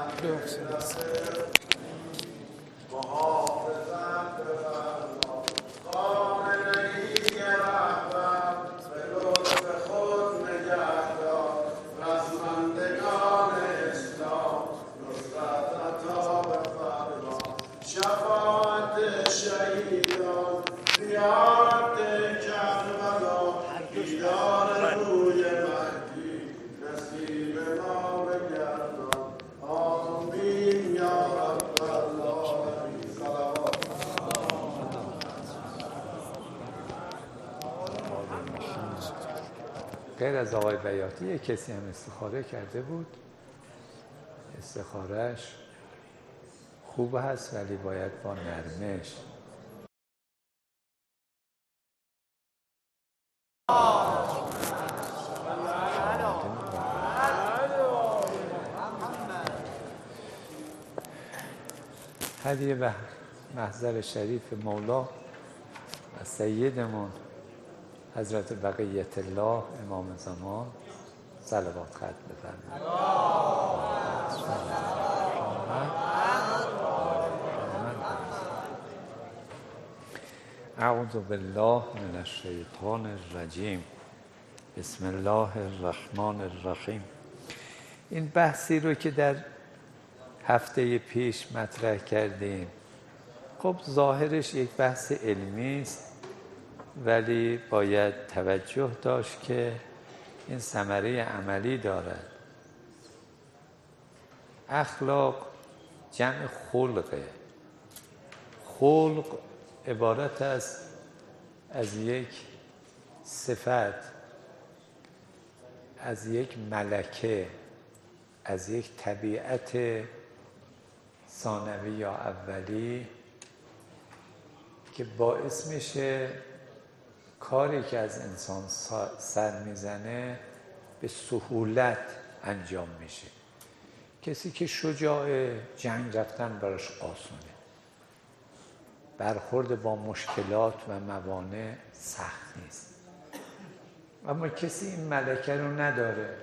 غیر از آقای بیاتی یک کسی هم استخاره کرده بود. استخارهش خوب هست ولی باید با نرمش. هدیه به محضر شریف مولا و سیدمون حضرت بقیت الله امام زمان صلوات ختم بفرمایید. اعوذ بالله من الشیطان الرجیم. بسم الله الرحمن الرحیم. این بحثی رو که در هفته پیش مطرح کردیم، خب ظاهرش یک بحث علمی است، ولی باید توجه داشت که این ثمره عملی دارد. اخلاق جمع خلقه. خلق عبارت است از یک صفت، از یک ملکه، از یک طبیعت ثانوی یا اولی که باعث میشه کاری که از انسان سر میزنه به سهولت انجام میشه. کسی که شجاع، جنگ رفتن براش آسونه، برخورد با مشکلات و موانع سخت نیست. اما کسی این ملکه رو نداره،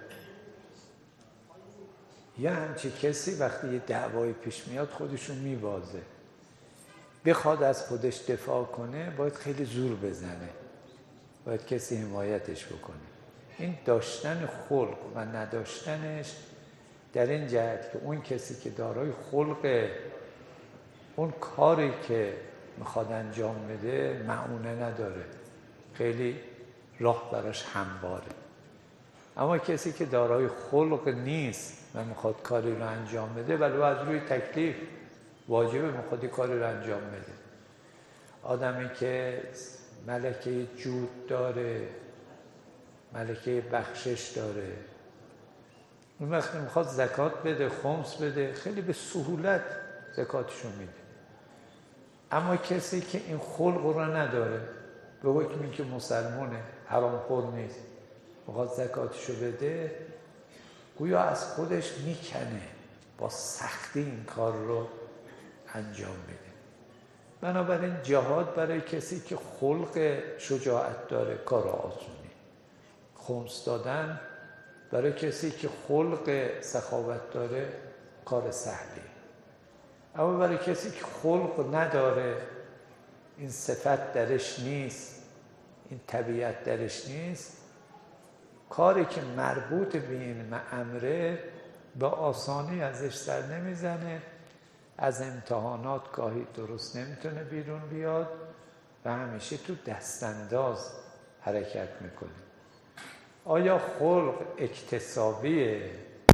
یا همچی کسی وقتی یه دعوای پیش میاد خودشو میبازه، بخواد از خودش دفاع کنه باید خیلی زور بزنه، باید کسی حمایتش بکنه. این داشتن خلق و نداشتنش در این جهت که اون کسی که دارای خلق، اون کاری که میخواد انجام بده معونه نداره، خیلی راه براش همواره. اما کسی که دارای خلق نیست و میخواد کاری رو انجام بده، ولی از روی تکلیف واجبه میخواد کاری رو انجام بده. آدمی که ملکه جود داره، ملکه بخشش داره، اون وقت میخواد زکات بده، خمس بده، خیلی به سهولت زکاتشو میده. اما کسی که این خلق رو نداره، به حکمی که مسلمانه، حرام خور نیست، میخواد زکاتشو بده، گویا از خودش میکنه، با سختی این کار رو انجام بده. بنابراین جهاد برای کسی که خلق شجاعت داره کار آسونی، خمس دادن برای کسی که خلق سخاوت داره کار سهلی. اما برای کسی که خلق نداره، این صفت درش نیست، این طبیعت درش نیست، کاری که مربوط به این امره به آسانی ازش سر نمیزنه، از امتحانات گاهی درست نمیتونه بیرون بیاد و همیشه تو دستانداز حرکت میکنه. آیا خلق اکتسابیه؟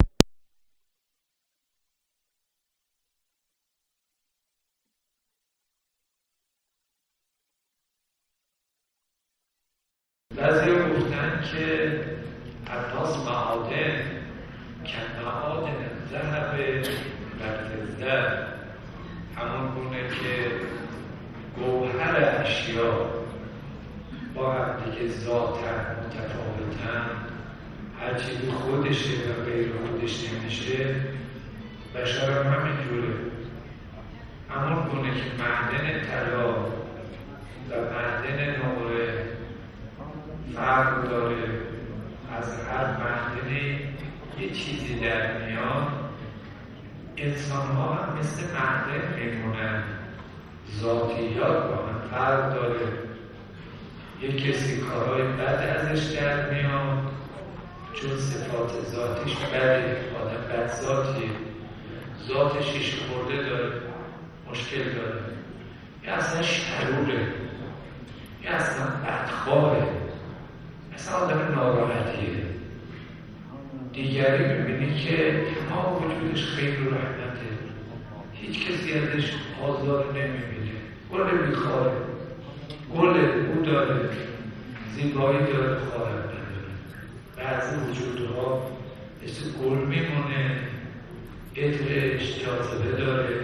بعضی ها گفتن که الناس معادن کالمعادن الذهب والفضه، همون گونه که گوهر اشیا با هم دیگه ذاتن متفاوتن، هر چیزی خودشه و غیر خودش نمیشه، بشر هم همینجوره. همون گونه که معدن طلا و معدن نقره فرق داره، از هر معدنی یه چیزی در میاد، انسان ها هم مثل معدن میمونن، ذاتیات با هم فرق داره. یک کسی کارهای بد ازش در میاد چون صفات ذاتیش بده، آدم بد ذاتیه، ذاتش شیشه خورده داره، مشکل داره، یا اصلا شروره، یا اصلا بدخواره، اصلا آدم ناراحتیه. دیگری میبینی که تمام وجودش خیر و رحمته، هیچ کسی ازش آزار نمیبینه، گل بیخواره، گل او داره، زیبایی داره، خارم نداره. بعضی وجودها مثل گل میمونه، عطرش جاذبه داره،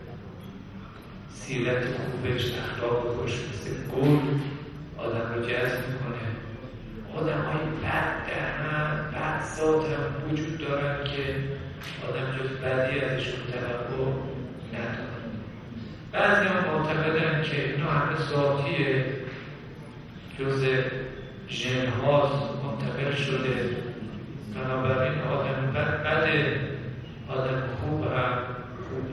سیرت خوبش، اخلاق خوش مثل گل آدم رو جذب میکنه. آدم های بد دهن، بد ذات هم وجود دارن که آدم جز بدی ازشون توقع نداره. بعضی هم معتقدن که اینا همه ذاتیه، جز ژن هاست، منتقل شده، بنابراین آدم بد بده، آدم خوب هم خوب.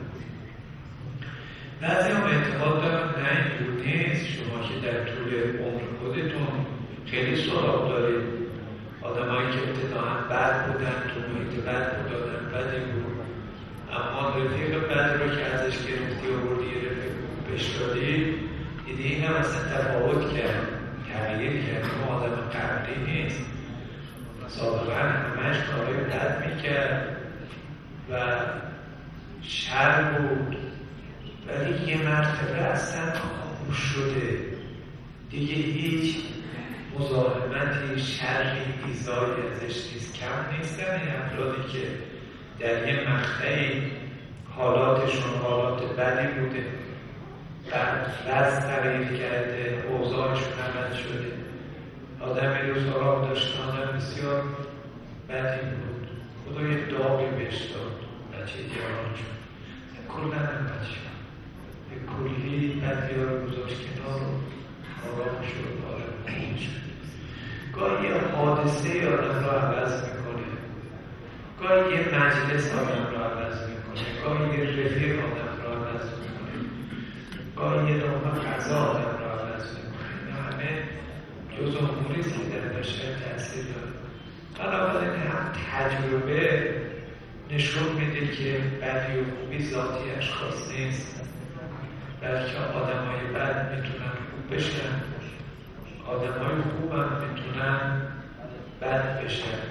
بعضی هم اعتقاد دارن نه اینجور نیست، شما که در طول عمر خودتون خیلی سراغ دارید آدم هایی که ابتداعا بد بودن، تو محیط بد بود، آدم بدی بود، اما رفیق بد رو که ازش گرفتی و بردی یه رفیق بهش دادی، دیدی این هم اصلا تفاوت کرد، تغییر کرد، اما آدم قبلی نیست. سابقا همش کارهای بد میکرد و شر بود، ولی یه مرتبه اصلا خاموش شده، دیگه هیچ مزاحمتی، شرری، ایذایی ازش نیست. کم نیستن این افرادی که در یه مقطعی حالاتشون حالات بدی بوده، بعد وضع تغییر کرده، اوضاعشون عوض شده، آدمی رو سراغ داشتن، آدم بسیار بدی بود، خدا یه داغی بهش داد، بچه دیارانشون کلن هم بچه به کلی بدی ها رو گذاشت کنار رو آرام شد، آرام شد. گاهی یه حادثه آدم رو عوض میکنه، گاهی یه مجلس آدم رو عوض میکنه، گاهی یه رفیق آدم رو عوض میکنه، گاهی یه لقمه غذا آدم رو عوض میکنه. اینا همه جز اموری که در بشر تاثیر داره. بنابراین هم تجربه نشون میده که بدی و خوبی ذاتی اشخاص نیست، بلکه آدم های بد میتونن خوب بشن، آدم های خوب هم میتونن بد بشن.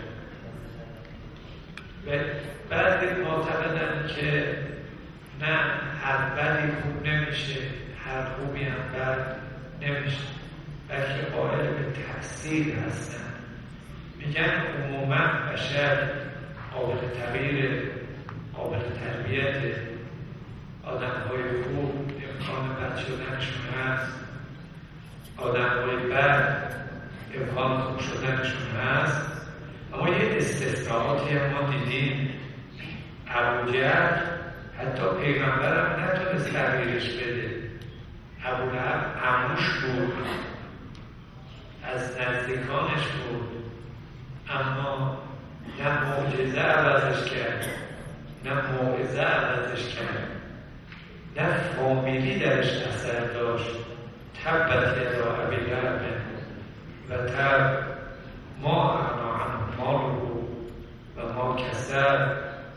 و بعضی معتقدن که نه، هر بدی خوب نمیشه، هر خوبی هم بد نمیشه، بلکه قائل به تفسیر هستن. میگن عموما بشر قابل تغییر، قابل تربیت، آدم های خوب امکان بد شدنشون هست، آدم های بد امکان خوب شدنشون هست. اما یه استثناءاتی هم ما دیدیم. ابوجهل حتی پیغمبر هم نتونست تغییرش بده. ابولهب عموش بود، از نزدیکانش بود، اما نه معجزه عوضش کرد، نه موعظه عوضش کرد، نه فامیلی درش اثر داشت. تبت یدا ابی لهب و تب ما اغنی عنه ماله و ما کسب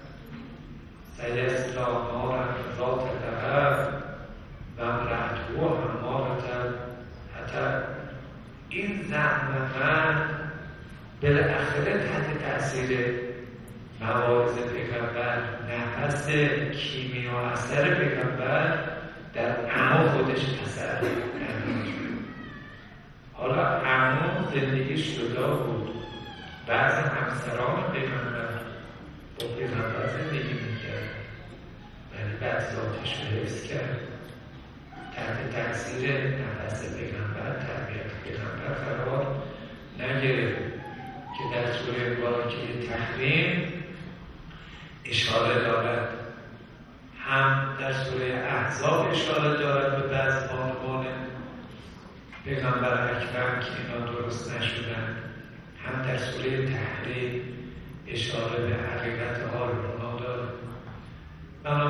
سیصلی نارا ذات لهب و امرأته حمالة الحطب. این زعم من بالاخره تحت تأثیر مواعظ پیغمبر، نفس کیمیا اثر پیغمبر در عمو خودش اثر نداشت. حالا عمو زندگیش جدا بود، بعضی همسران پیغمبر با پیغمبر زندگی میکرد، ولی بعد ذاتش رو حفظ کرد، تحت تأثیر نفس پیغمبر، تربیت پیغمبر قرار نگرفت که در سوره بارکه تحریم اشاره دارد، هم در سوره احزاب اشاره دارد به بعض بانوان پیغمبر اکرم که اینا درست نشدن، هم در سوره تحریم اشاره به حقیقت حال اونا دارد.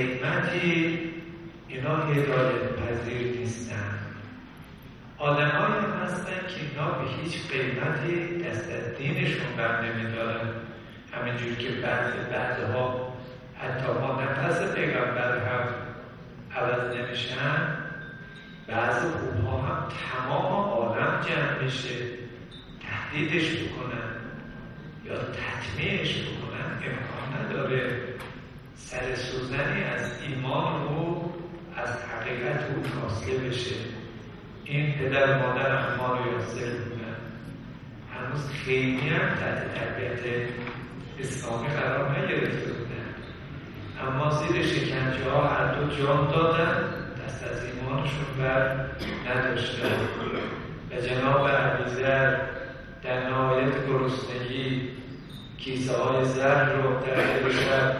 قیمتی اینا هدایت پذیر نیستن. آدمایی هم هستن که اینا به هیچ قیمتی دست از دینشون بر نمیدارن. همینجور که بعدها حتی ما نفس پیغمبر هم عوض نمیشن، بعضی خوبها هم تمام عالم جمع میشه تهدیدش بکنن یا تطمیعش بکنن، امکان نداره. سر سوزنی از ایمان او، از حقیقت او فاصله بشه. این پدر و مادر عمار و یاسر بودن، هنوز خیلی هم تحت تربیت اسلامی قرار نگرفته بودن، اما زیر شکنجه ها هر دو جان دادن، دست از ایمانشون بر نداشتن. و جناب ابوذر در نهایت گرسنگی کیسه های زر رو در دل شب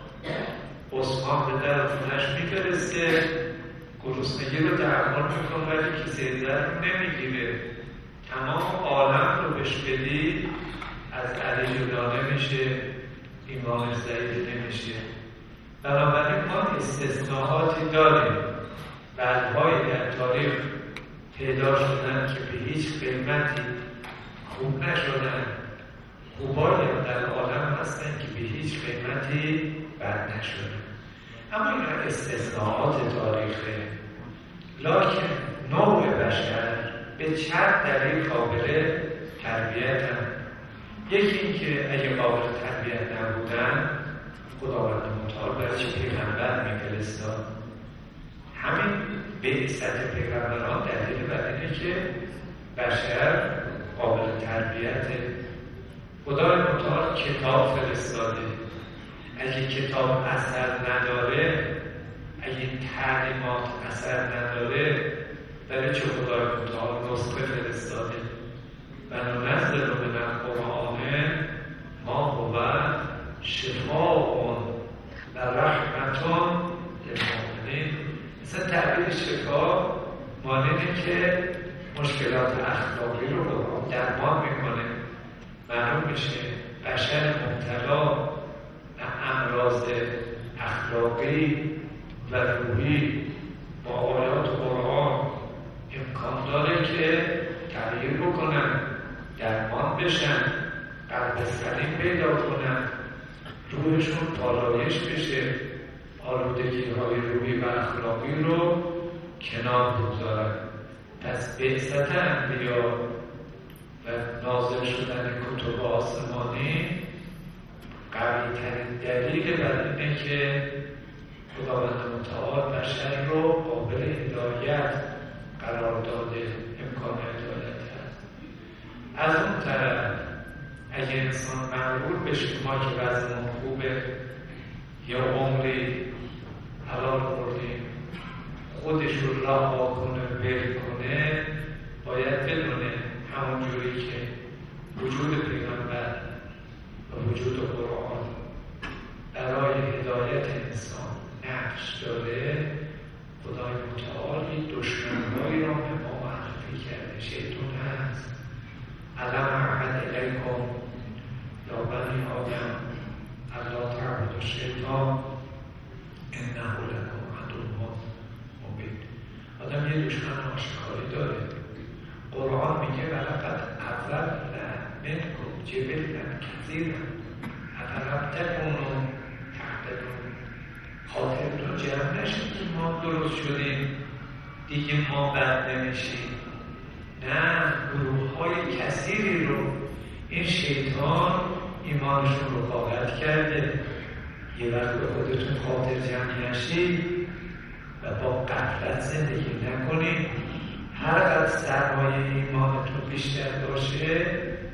عثمان به در خونش میفرسته، گرسنگی رو درمان میکنه ولی کیسه زر رو نمیگیره. تمام عالم رو بهش بدی از علی جدا نمیشه، ایمانش ضعیف نمیشه. بنابراین ما استثناءاتی داریم. بعدهایی در تاریخ پیدا شدن که به هیچ قیمتی خوب نشدن، خوبایی در عالم هستن که به هیچ قیمتی بد نشدن. اما این استثناءات تاریخه. لکن نوع بشر به چند دلیل قابل تربیت هم. یکی این که اگه قابل تربیت نبودن خداوند متعال برای چه پیغمبر میفرستاد؟ همین بعثت پیغمبران دلیل بر اینه که بشر قابل تربیته. خدای متعال کتاب فرستاده. اگه کتاب اثر نداره، اگه این تعلیمات اثر نداره، برای چه خدای متعال نسخه فرستاده؟ و ننزل من القرآن ما هو شفاء و رحمة للمؤمنین. مثلا تعبیر شفا ماننده که مشکلات اخلاقی رو قرآن درمان میکنه. معلوم میشه بشر مبتلا به امراض اخلاقی و روحی با آیات قرآن امکان داره که تغییر بکنن، درمان بشن، قلب سلیم پیدا کنن، روحشون پالایش بشه، آلودگی های روحی و اخلاقی رو کنار بگذارن. پس بعثت انبیا و نازل شدن کتب آسمانی قوی ترین دلیل بر اینه که خداوند متعال بشر رو قابل هدایت قرار داده، امکان هدایت هست. از اون طرف اگه انسان مغرور بشه ما که وضعمون خوبه، یا عمری حلال خوردیم، خودش رو رها کنه، ول کنه، باید بدونه همون جوری که وجود پیغمبر و وجود قرآن برای هدایت انسان نقش داره، خدای متعال دشمن‌هایی را به ما معرفی کرده. شیطان هست. علم اعهد الیکم یا بنی آدم الا تعبدوا الشیطان انه لکم عدو مبین. آدم یه دشمن آشکاری داره. قرآن میگه ولقد اضل منکم جبلا کثیرا افلم تکونوا تعقلون. خاطرتون جمع نشد که ما درست شدیم دیگه ما بد نمیشیم. نه، گروه های کثیری رو این شیطان ایمانشون رو قابل کرده. یه وقت به خودتون خاطر جمع نشید و با غفلت زندگی نکنید. هر قدر سرمایه ایمانتون بیشتر باشه،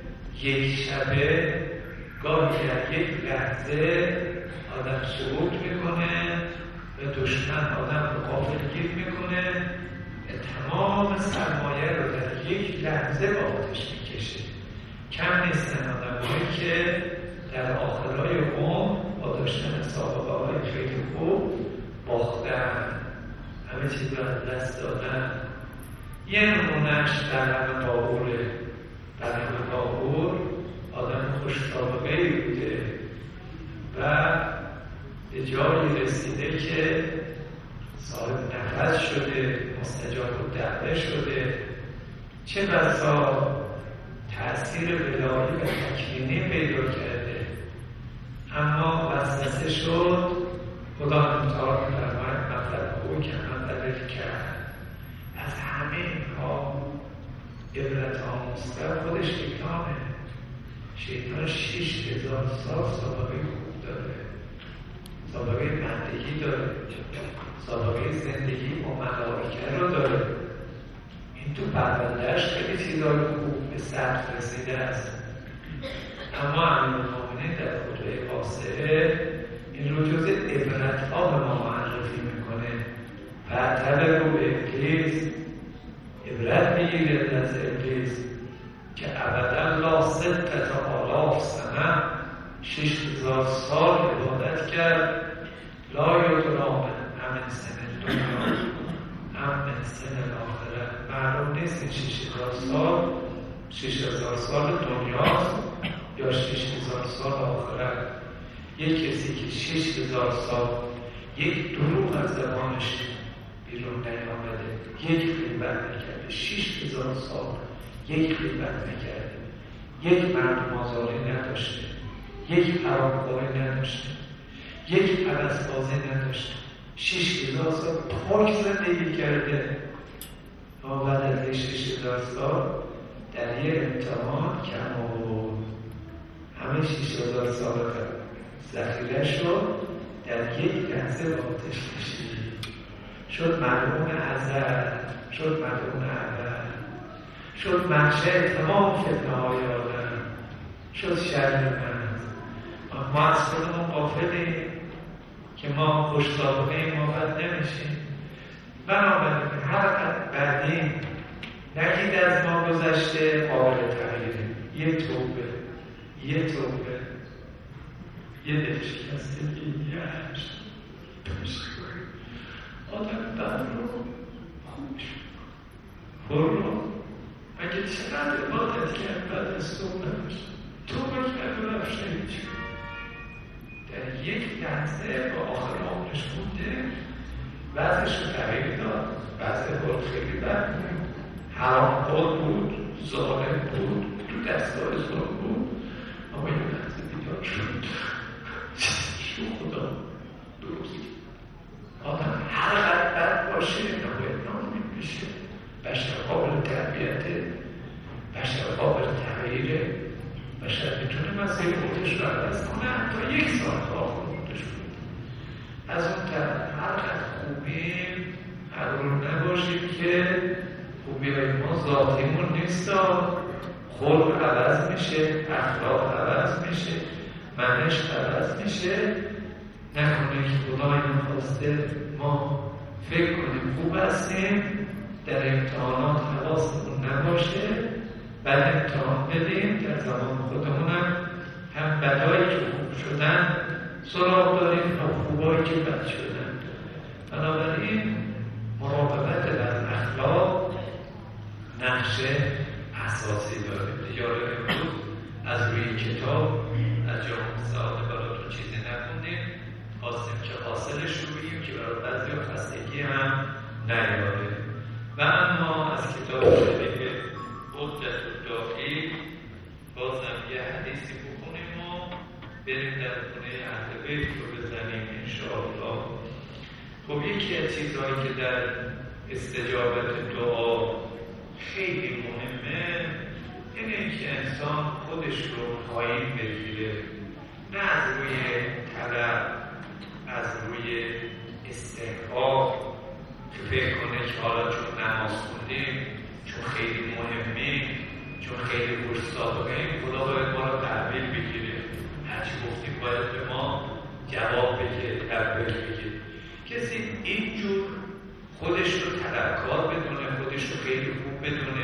یک شبه گاهی در یک لحظه آدم سقوط میکنه و دشمن آدم رو غافلگیر میکنه و تمام سرمایه رو در یک لحظه با خودش میکشه. کم نیستن آدم‌هایی که در آخرای عمر با داشتن سابقه‌های خیلی خوب باختن، همه چیز رو از دست دادن. یه نمونهش در همه باقوره. در همه باقور آدم خوش سابقه‌ای بوده و به جایی رسیده که صاحب نفس شده، مستجاب الدعوه شده، چه بسا تأثیر ولایی و تکوینی پیدا کرده، اما وسوسه شد. خدا متعال می‌فرماید مثل او که مثل کرد. از همه اینها عبرت آموزتر خودش شیطانه. شیطان 6000 سال سابقه خوب داره، سابقه بندگی داره، سابقه زندگی با ملائکه رو داره. این تو پروندهش خیلی چیزای خوب به سطح رسیده است. اما امیرالمومنین در خطبه واسطه این رو جز عبرت‌ها به ما معرفی میکنه. فاعتبروا رو به ابلیس، عبرت بگیرید از ابلیس که ابدا لا 6000 سنه 6000 سال عبادت کرد. لا یدرام امن سن دنیا امن سن الاخره. معلوم نیست این 6000 سال دنیاست یا 6000 سال آخرت. یک کسی که 6000 سال یک دروغ از زبانش بیرون نیامده، یک غیبت نکرده، 6000 سال یک غیبت نکرده، یک مردم آزاری نداشته، یک حرامخوری نداشته، یک هوسبازی نداشته، 6000 سال پاک زندگی کرده. و بعد از 6000 سال در یه امتحان کم آورد. همه 6000 سال ذخیره شد در یک لحظه آتش کشید. شد ملعون ازل، شد ملعون اول، شد منشأ تمام فتنه‌های آدم، شد شر من. ما از خودمون غافلیم که ما خوش سابقه ما بد نمیشیم. بنابراین هر قدر بدیم نگید از ما گذشته، قابل تغییره. یه توبه، یه دلشکستگی، یه عشق آدم بد رو خوش برو. اگه چقدر عبادت کرد بعد از توبه نمیشه، توبه کرد و رفت شهید شد. در یک لحظه با آخر عمرش بوده، وضعش رو تغییر داد. وضع بود خیلی بد بود، حرام خور بود، ظالم بود، تو دستگاه ظلم بود. اما یه لحظه بیدار شد، شو خدا درست. آدم هر قدر بد باشه نباید ناامید بشه. بشر قابل تربیته، بشر قابل تغییره. بشر میتونه مسیر خودش رو عوض کنه، حتی 1 سال آخر خودش بود. از اون طرف هر قدر خوبیم مغرور نباشیم که خوبی های ما ذاتیمون نیست. خلق عوض میشه، اخلاق عوض میشه، منش عوض میشه. نکنه که خدای نخواسته ما فکر کنیم خوب هستیم، در امتحانات حواسمون نباشه، بعد امتحان بدیم. در زمان خودمونم هم بدایی که خوب شدن سراغ داریم، هم خوبایی که بد شدن. بنابراین مراقبت در اخلاق نقش اساسی داره. دیگه امروز از روی کتاب از جامعه سعاده براتون چیزی نخوندیم، خواستیم که حاصلش رو بگیم که برای بعضی خستگی هم نیاره. و اما از کتاب شریف عدت الداعی بازم یه حدیثی بخونیم و بریم در خونه اهل بیت رو بزنیم انشاءالله. خب یکی از چیزهایی که در استجابت دعا خیلی مهمه اینه که انسان خودش رو پایین بگیره، نه از روی طلب، از روی استحقاق که فکر کنه که حالا چون نماز خوندیم، چون خیلی مهمیم، چون خیلی خوش سابقه‌ایم، خدا باید ما رو تحویل بگیره، هرچی گفتیم باید به ما جواب بگه، تبریک بگه. کسی اینجور خودش رو طلبکار بدونه، خودش رو خیلی خوب بدونه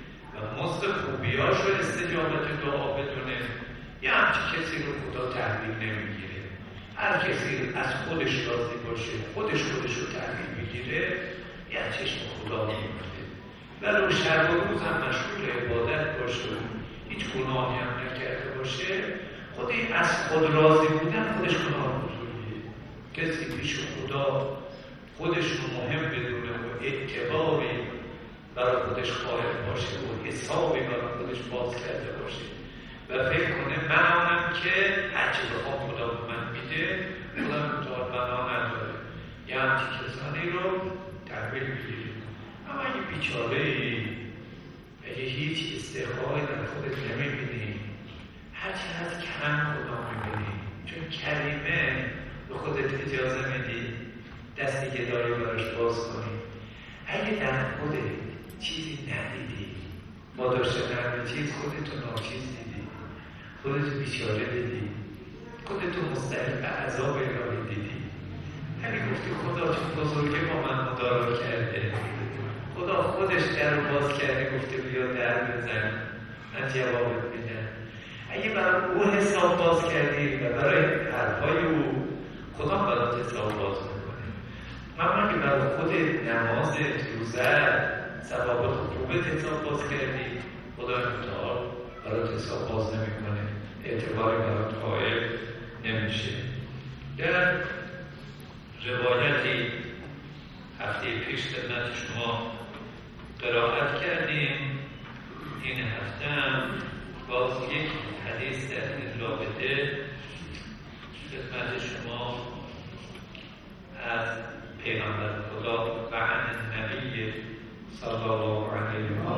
و مصد خوبیاش رو استجابت دعا بدونه، یه همچی کسی رو خدا تحویل نمیگیره. هر کسی از خودش راضی باشه، خودش رو تحویل بگیره، یه چشم خدا میفته. ولو شب و روز هم مشغول عبادت باشه، هیچ گناهی هم نکرده باشه، خودی از خود راضی بودن خودش گناه بزرگیه. کسی پیش خدا خودش رو مهم بدونه و اعتباری برای خودش قائل باشه و حسابی برای خودش باز کرده باشه و فکر کنه من آنم که هرچی بخوام خدا به من میده، خدا متعال بنا نداره. یه همچی کسانی رو تحویل میگیریم. اما یه بیچاره‌ای اگه هیچ استحقاقی در خودت نمیبینی، هرچی از کم خدا میبینی، چون کریمه به خودت اجازه میدی دستی که داری براش باز کنی. اگه در خودت چیزی ندیدی، با داشتن همه چیز خودتو ناچیز دیدی، خودتو بیچاره دیدی، خودتو مستحق عذاب الهی دیدی، یعنی گفتی خدا چون بزرگی با من مدارا کرده، خدا خودش در رو باز کرده گفته بیا در بزن من جوابت میدم. اگه برای او حساب باز کردی و برای حرفای او خدا برای حساب باز میکنه. اما اگه برای خود نمازت روزت ثوابت خوبت حساب باز کردی، خدا متعال برای حساب باز نمیکنه، اعتباری برای قائل نمیشه. در روایتی هفته پیش خدمت شما قرائت کردیم، این هفته هم باز یک حدیث در این رابطه خدمت شما از پیغمبر خدا و عن النبی صلی الله علیه و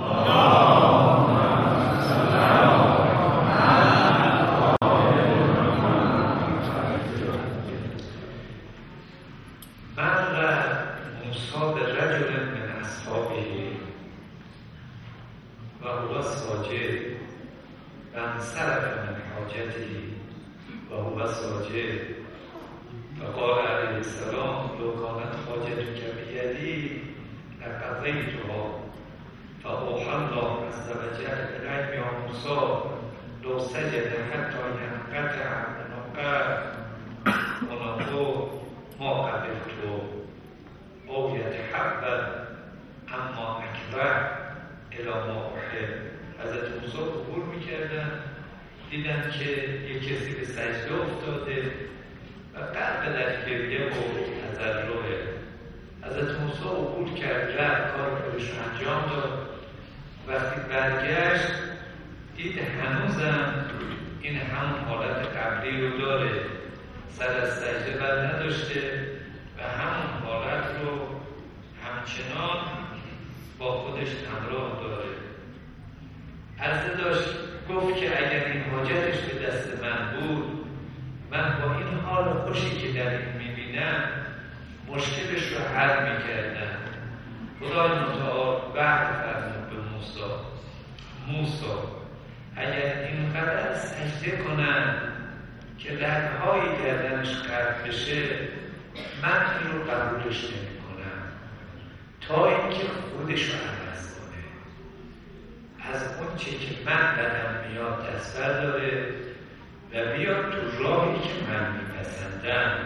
فقال عليه السلام لو كانت حاجتك بيدي لقضيتها فأوحى الله عز وجل إليه يا موسى لو سجد حتى ينقطع عنقه ونقول ما قبلته أو يتحبب اما اکبر الى ما احب. حضرت موسی عبور میکردن، دیدن که یک کسی به سجده افتاده و قلب در گریه و تضرعه. حضرت موسی عبور کرد، رفت کار خودش رو انجام داد. وقتی برگشت دید هنوزم این همون حالت قبلی رو داره، سر از سجده بر نداشته و همون حالت رو همچنان با خودش همراه داره. عرضه داشت گفت که اگر این حاجتش به دست من بود، من با این حال خوشی که در این میبینم مشکلش رو حل میکردم. خدای متعال وحی فرمود به موسی اگر اینقدر سجده کنن که لبهای گردنش قطع بشه، من این رو قبولش نمیکنم تا اینکه خودش رو عوض کنه، از اون چه که من بدم میاد دست برداره و بیاد تو راهی که من میپسندم.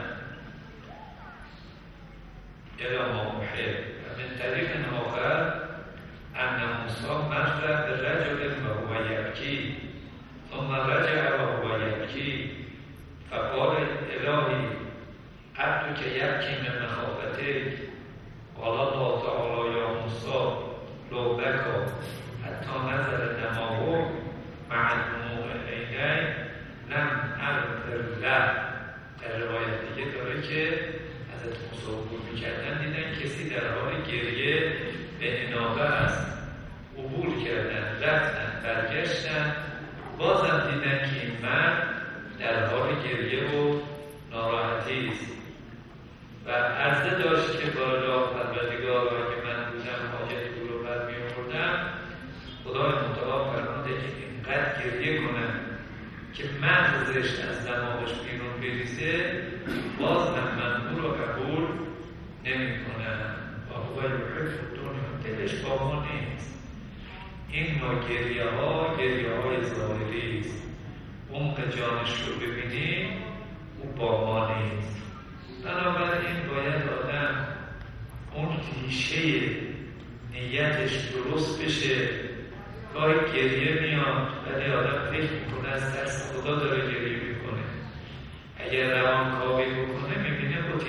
الا ما محب. و من طریق آخر ان موسی مر برجل و هو یبکی ثم رجع و هو یبکی فقال الهی عبدک یبکی من مخافتک قال الله تعالی یا موسی لو بکا حتی نظر دماغه مع دموع عینیه لم اغفر له. در روایت دیگه داره که حضرت موسی عبور میکردن، دیدن کسی در حال گریه به انابه است، عبور کردن، رفتن، برگشتن، بازم دیدن که این مرد در حال گریه و ناراحتی است و عرضه داشت که بالا پروردگار اگه من بودم حاجت او رو برمی‌آوردم، خدای متعال فرموده که اینقدر گریه کنم که مغزش از دماغش بیرون بریزه، باز من او رو قبول نمی‌کنم. و هو یحب الدنیا، دلش با ما نیست. این نوع گریه های ظاهری است. عمق جانش رو ببینیم او با ما نیست. بنابراین باید آدم اون ریشه نیتش درست بشه. گاهی گریه میاد ولی آدم فکر میکنه از ترس خدا داره گریه میکنه. اگر روانکاوی بکنه میبینه با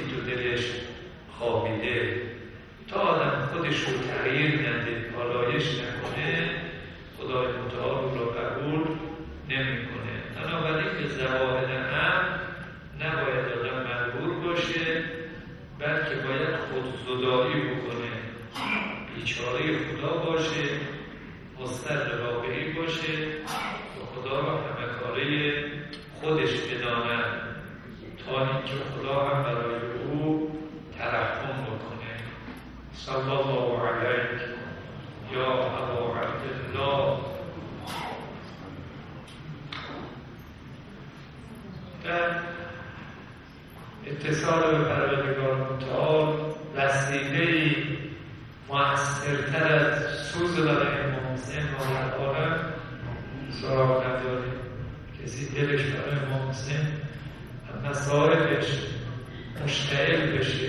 خوابیده تا آدم خودش رو تغییر نده، پالایش نکنه، خدای متعال رو قبول نمیکنه. بنابراین به ظواهر هم نباید آدم مغرور باشه، بلکه باید خودزدایی بکنه، بیچاره خدا باشه، مستر واقعی باشه و خدا را همه کاره خودش بداند تا اینکه خدا هم برای او ترحم بکنه. صلی الله علیک یا ابا عبدالله. در اتصال به پروردگار متعال وسیله‌ای مؤثرتر از سوز برای امام حسین ما در عالم سراغ نداریم. کسی دلش برای امام حسین هم مسائلش مشتعل بشه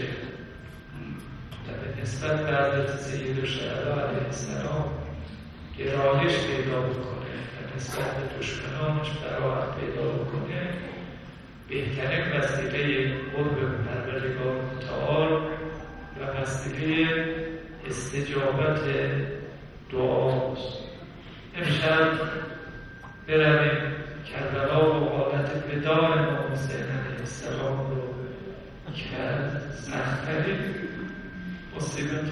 در نسبت به حضرت سیدالشهدا علیه السلام گرایش پیدا بکنه، در نسبت به دشمنانش براحت پیدا بکنه، بهترین وسیله قرب پروردگار متعال و وسیله استجابت دعاست. امشب برویم کربلا و حالت وداع امام حسین علیه السلام رو که از سخت‌ترین مصیبت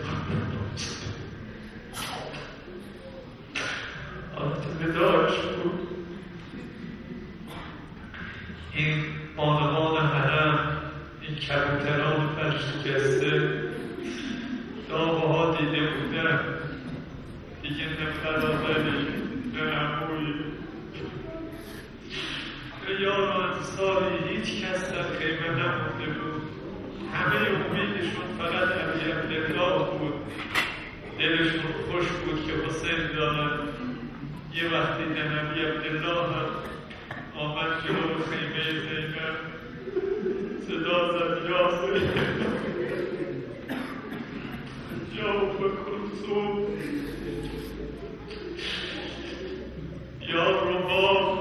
حالت وداعش بود. این بانوان حرم، این کبوتران فرشکسته داغه ها دیده بودن، دیگه نه فرازنی نه عمویی به یار و انصاری هیچ کس در خیمه نمونده بود. همه امیدشون فقط علی عبدالله بود. دلشون خوش بود که حسین دارن. یه وقتی دیدن علی عبدالله هم آمد جلو خیمه زینب، صدا زد یا زینب یا بکلثوم یا رباب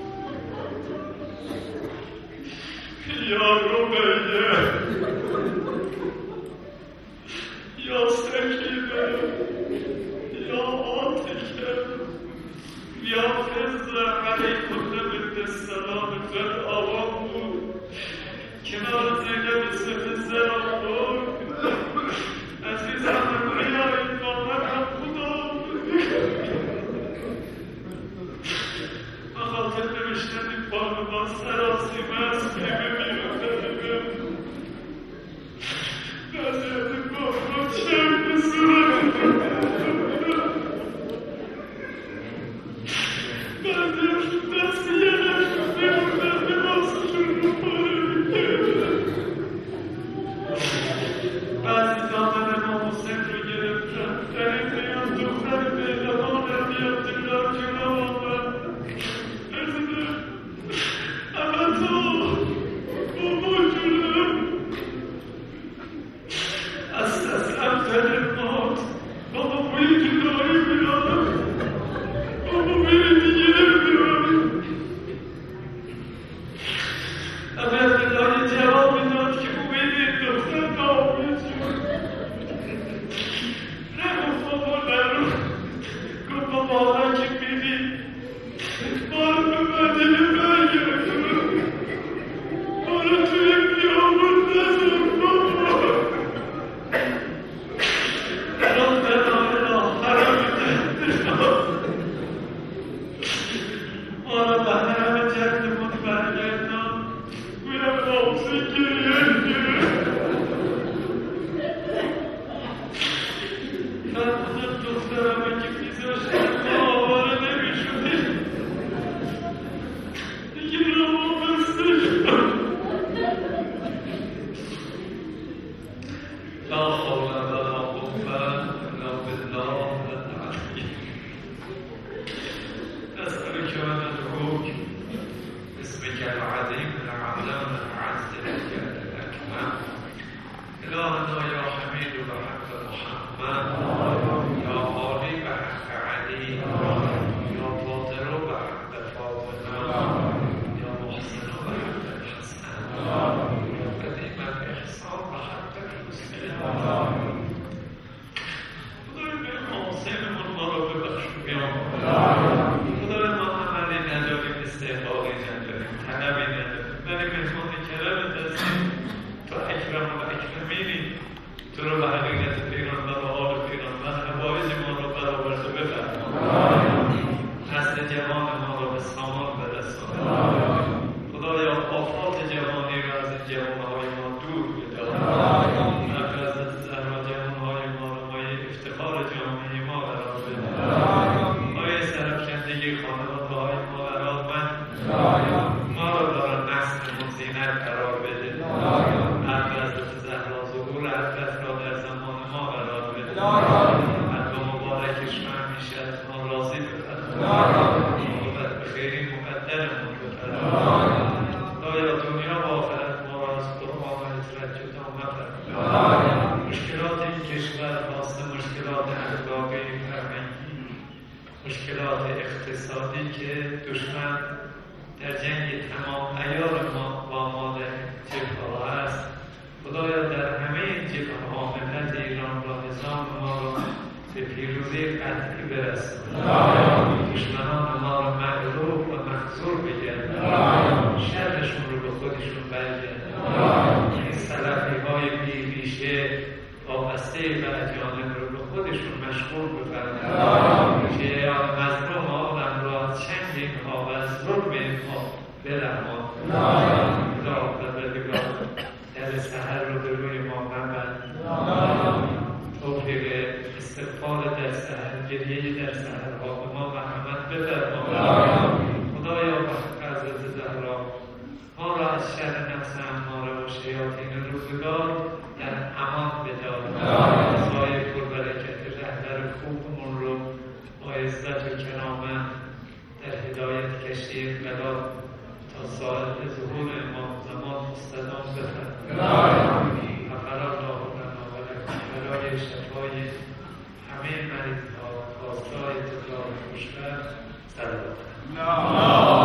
یا ربیه یا سکینه یا عاطفه یا فزه علیکم بنت السلام زد آوام بود کنار زینب سفه زرم بود. عزیزم بیایید با من هم خدا مخاطر نوشتن این بانوان سراسیمه است که ببینم ببینم نظرت بانوان چند به صورت بعضیشون دستی یه نشون نموندن لباسشون رو پاره میکردن. بعضی دامن امام حسین رو گرفتن، در این میان دختر پهلوان علی عبدالله جلو آمد. نزدن اما تو بابا جلو از همتن مات بابا بوی جلوی میرم، بابا میری دیگه نمیرم. علی عبدالله جواب داد که امید این دختر نامید شد. نگفت بابا نرو، گفت بابا حالا که میری بارو به مدینه برگرد، بارو توی بیامون نزد بابا. ربنا آخر میدهد ما را به حرم جدمون برگردان. گویم بابسی گریه گرفت. فرمودن دخترم که میذاشتن ما آواره نمیشدیم دیگه رو بسته شد. لا حول ولا قوة الا بالله العلی. نسألك من ندعوك باسمك العظيم العلم العز الجلال الأكبر. إلهنا يا حميد بحق محمد، يا عالي بحق علي، يا فاطر بحق فاطمة، يا محسن بحق الحسن، يا قديم الإحسان بحق المسلمين. نداریم، طلبی نداریم، ولی مهمان کرمت هستیم. تو اکرم و اکرمینی، تو رو به حقیقت پیغمبر و آل پیغمبر حوایج ما رو برآورد و بفرما. نسل جوان ما رو به سامان برسان. خدایا آفات جوانی رو از این جوانهای ما دور بدار. حضرت زهرا جوانهای ما رو مایه افتخار جامعه ما قرار بده. مایه سرفکندگی خانواده‌های ما قرار بده. ما رو دارن نسلمون زینت قرار بده. حضرت زهرا ظهور حضرت را در زمان ما قرار بده. حتی مبارکش رو همیشه از ما راضی بفرما. محبت به خیری مقدرمون بفرما. خدایا دنیا و آخرت ما را از قرآن و عزت جدا مفرما. مشکلات این کشور خاصه مشکلات اخلاقی، فرهنگی، مشکلات اقتصادی که دشمن در جنگ تمام عیار ما با ما در جبهه‌ها است، خدایا در همه این جبهه‌ها ملت ایران را، نظام ما را به پیروزی قطعی برسان. دشمنان ما را مغلوب و مخذول بگردان، شرشون رو به خودشون برگردان. این سلفی‌های بی‌ریشه وابسته به اجانب رو به خودشون مشغول بفرمایید که مظلوم آدم را از چنگ اینها و از ظلم اینها برهان. خدا پروردگار در سحر رو به روی ما مبند. توفیق استغفار در سحر، گریه در سحرها به ما مرحمت بفرما. خدایا حضرت زهرا ما را از شر نفس اماره و شیاطین روزگار در امان بدار. سایه پربرکت رهبر خوبمون رو با عزت و کرامت در هدایت کشید بلا تا ساعت ظهور امام زمان مستدام بفرما. غفر الله لنا و لکم برای شفای همه مریض ها، خواستای تکرار خوشبخت صلوات.